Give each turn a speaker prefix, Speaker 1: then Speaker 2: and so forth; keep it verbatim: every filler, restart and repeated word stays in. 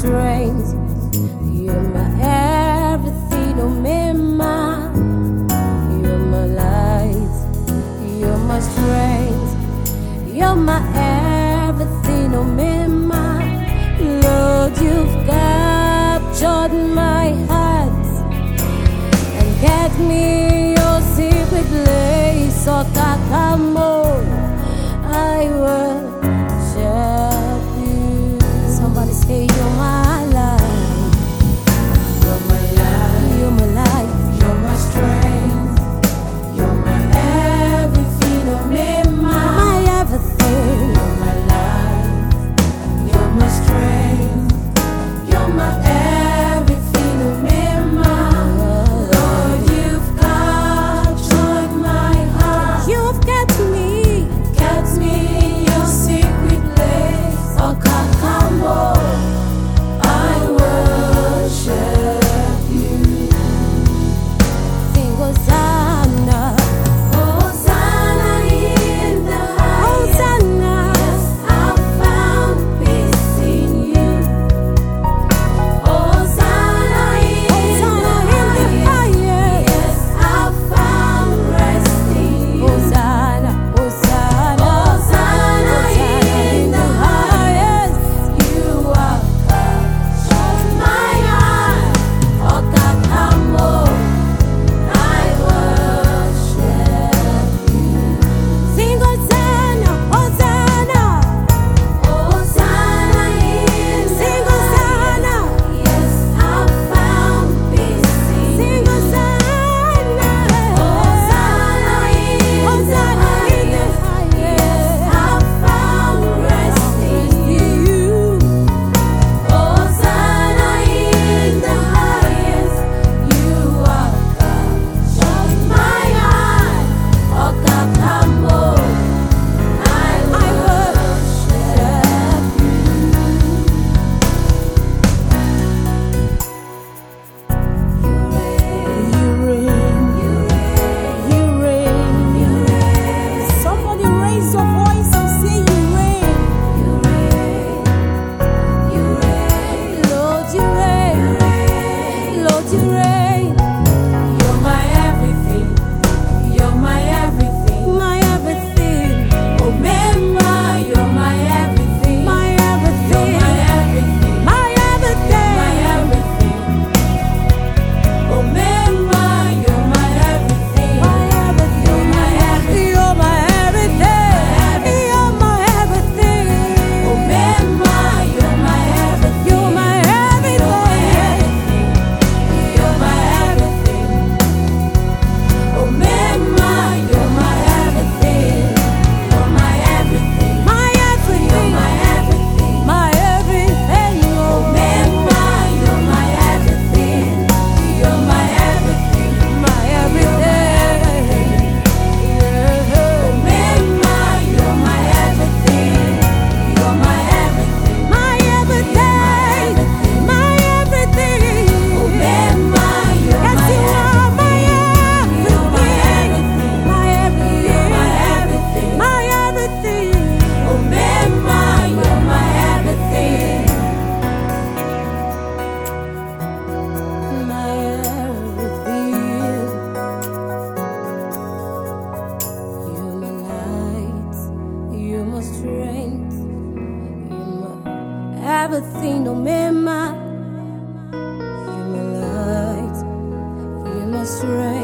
Speaker 1: strength. You're my everything, oh mema. You're my light, you're my strength. You're my everything, oh mema. Lord, you've captured my heart and get me your secret place, oh Kakamo. I worship you. Somebody say you're my life. You're my life. You're my life. You're my strength. You're my everything, oh mema. My everything. You're my life. You're my strength. You're my everything, oh mema. Lord, you've captured my heart. You've got me. Everything, no mema. You're my light, you're my strength.